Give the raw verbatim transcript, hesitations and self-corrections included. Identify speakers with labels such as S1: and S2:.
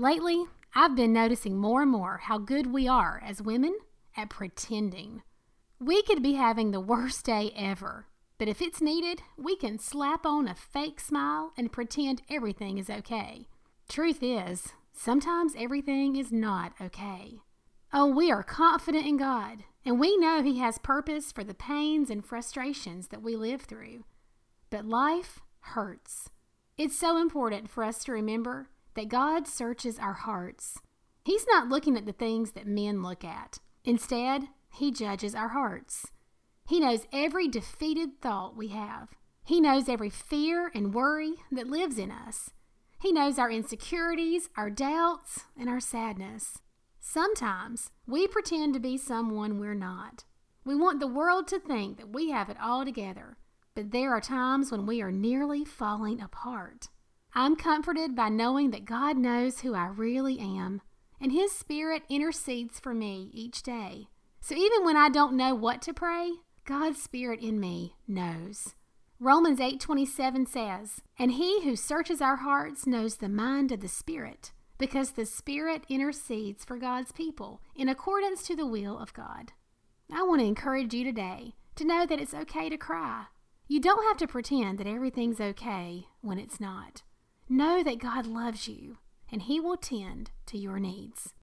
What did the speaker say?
S1: Lately, I've been noticing more and more how good we are as women at pretending. We could be having the worst day ever, but if it's needed, we can slap on a fake smile and pretend everything is okay. Truth is, sometimes everything is not okay. Oh, we are confident in God, and we know He has purpose for the pains and frustrations that we live through. But life hurts. It's so important for us to remember that God searches our hearts. He's not looking at the things that men look at. Instead, He judges our hearts. He knows every defeated thought we have. He knows every fear and worry that lives in us. He knows our insecurities, our doubts, and our sadness. Sometimes we pretend to be someone we're not. We want the world to think that we have it all together, but there are times when we are nearly falling apart. I'm comforted by knowing that God knows who I really am, and His Spirit intercedes for me each day. So even when I don't know what to pray, God's Spirit in me knows. Romans eight twenty-seven says, "And He who searches our hearts knows the mind of the Spirit, because the Spirit intercedes for God's people in accordance to the will of God." I want to encourage you today to know that it's okay to cry. You don't have to pretend that everything's okay when it's not. Know that God loves you, and He will tend to your needs.